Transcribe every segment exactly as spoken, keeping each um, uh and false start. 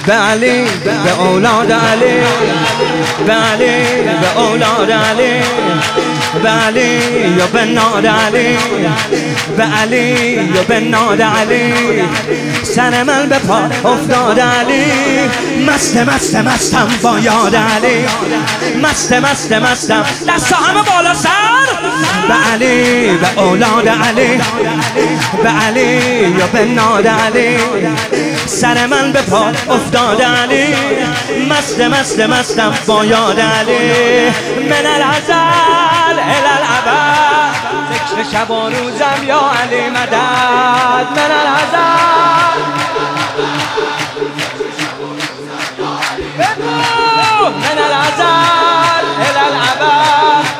به علی به اولاد علی، به علی به اولاد علی، به علی یا به ناد علی، به علی یا به ناد علی. سر من به پا افتاد علی، مست مست مستم با یاد علی، مست مست مستم دست همه بالا سر. به علی به اولاد علی، به علی یا به ناد علی. سر من به پا افتاد علی، مست مست مستم با یاد علی. من الازل الی الابد ذکر شب و روزم یا علی مدد. من الازل بگو من الازل الی الابد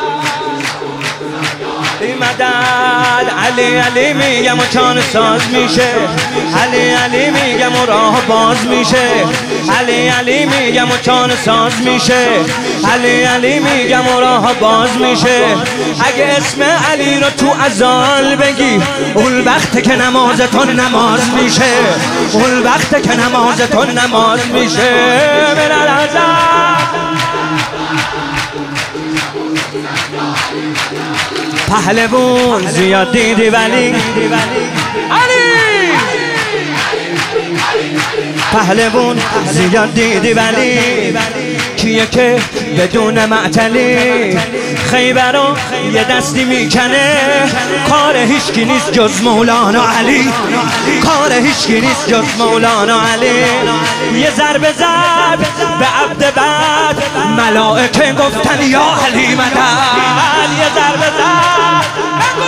مدد. علی علی میگم و چان ساز میشه، علی علی میگم و راه باز میشه، علی علی میگم و چان ساز میشه، علی علی میگم و راه باز میشه. اگه اسم علی رو تو ازال بگی اون وقت که نمازتون نماز میشه، اون وقت که نمازتون نماز میشه. من الازل پهلوون زیاد دیدی ولی علی، پهلوون زیاد دیدی ولی کیه که بدون معطلی خیبر رو یه دستی میکنه. کار هیچکی نیست جز مولانا علی، کار هیچکی نیست جز مولانا علی. یه ضربه زد به عبد بعد ملائکه گفتن یا علی مدد. یه ضربه زد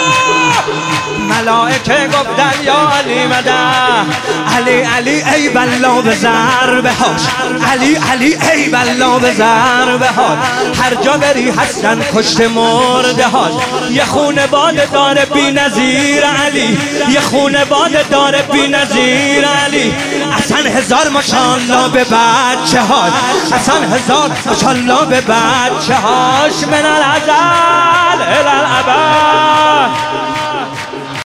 ملائکه گفتن یا علی مدد. علی علی ای بلا به ضربه هاش، علی علی ای بلا به ضربه هاش. هر جا بری هستن کشت مرده هاش. یه خونه باد داره بی نظیر علی، یه خونه باد داره بی نظیر علی. اصلا هزار ماشاءالله به بچه هاش، اصلا هزار ماشاءالله به بچه هاش. من الازل الی الابد